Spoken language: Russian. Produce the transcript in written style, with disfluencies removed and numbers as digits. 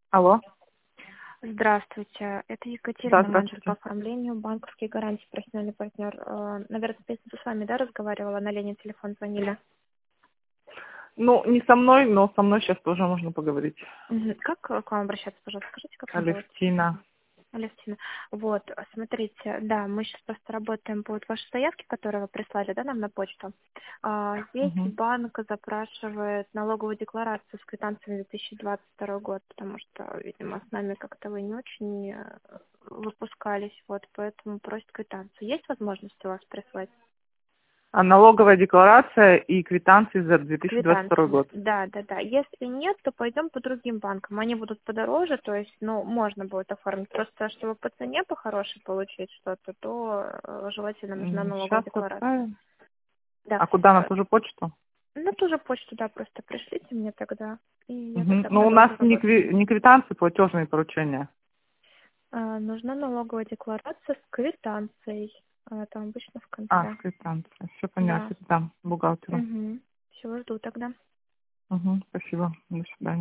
Алло. Здравствуйте, это Екатерина, Да, менеджер по здравствуйте. оформлению банковских гарантий, профессиональный партнер. Наверное, в пятницу с вами, да, разговаривала, на Ленин телефон звонили. Ну, не со мной, но со мной сейчас тоже можно поговорить. Как к вам обращаться, пожалуйста, скажите, как вас зовут? Алевтина. Алевтина. Вот, смотрите, да, мы сейчас просто работаем по вот вашей заявке, которую вы прислали, да, нам на почту. Здесь Угу. банк запрашивает налоговую декларацию с квитанциями за 2022 год, потому что, видимо, с нами как-то вы не очень выпускались, вот, поэтому просит квитанцию. Есть возможность у вас прислать? А налоговая декларация и квитанции за 2022 Квитанции. год. Да, да, да. Если нет, то пойдем по другим банкам. Они будут подороже, то есть, ну, можно будет оформить. Просто, чтобы по цене по хорошей получить что-то, то желательно нужна налоговая Сейчас декларация. отправим. Да. А куда, на ту же почту? На ту же почту, да, просто пришлите мне тогда, и я Угу. тогда Ну, у нас продолжу работу. не квитанции, платежные поручения. Нужна налоговая декларация с квитанцией. Там обычно в А, конце. квитанции. Все Да. понятно. Там бухгалтеру. Угу. Все, жду тогда. Угу. Спасибо. До свидания.